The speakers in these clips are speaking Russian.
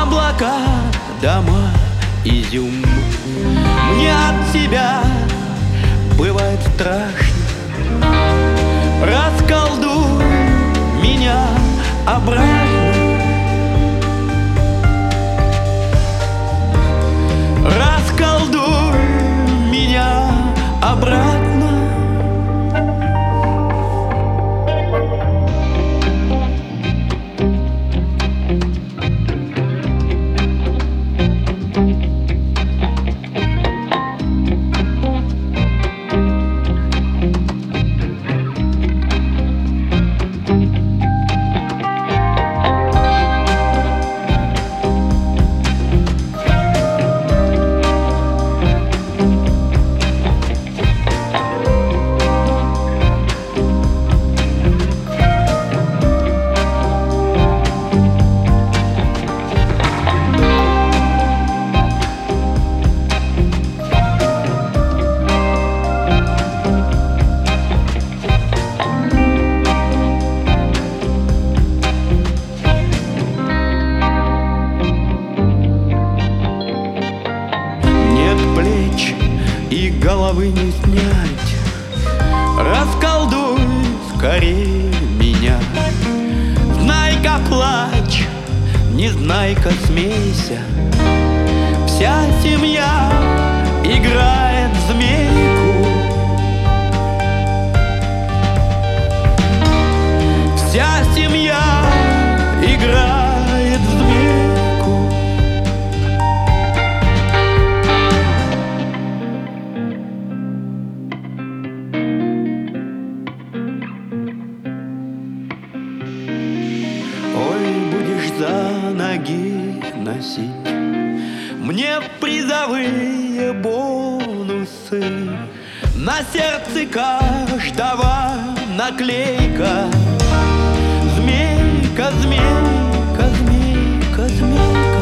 Облака, дома, изюм. Мне от тебя бывает страшно. Расколдуй меня обратно. Расколдуй меня обратно. И головы не снять. Расколдуй скорее меня. Знай-ка плачь, не знай-ка смейся. Вся семья играет в змейку. Вся семья играет в змейку. За ноги носить мне призовые бонусы. На сердце каждого наклейка. Змейка, змейка, змейка, змейка.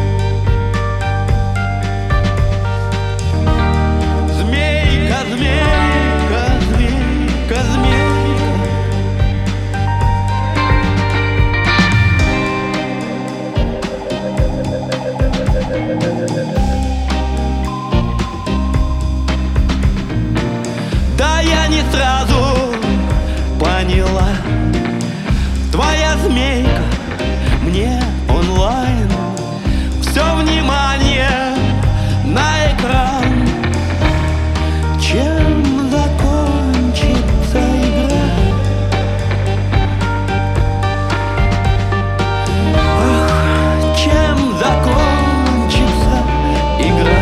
Змейка, змейка, змейка, змейка. Да я не сразу поняла. Твоя змейка мне онлайн. Все внимание на экран. Чем закончится игра? Ах, чем закончится игра?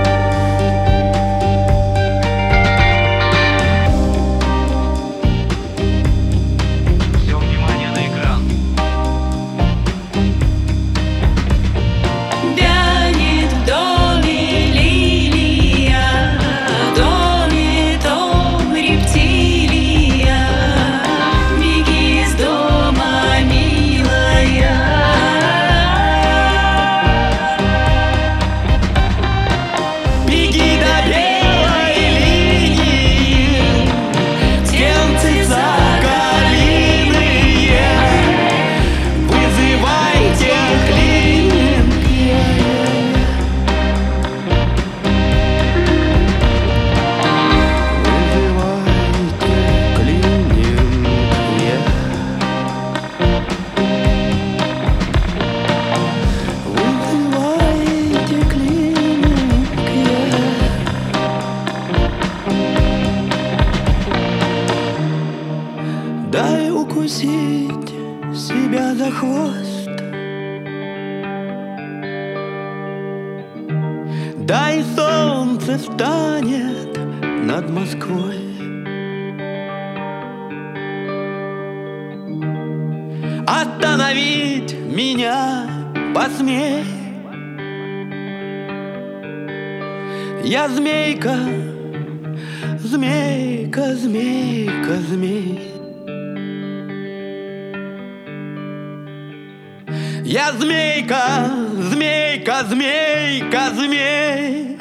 Дай укусить себя за хвост. Дай солнце встанет над Москвой. Остановить меня посмей. Я змейка, змейка, змейка, змей. Я змейка, змейка, змейка, змей.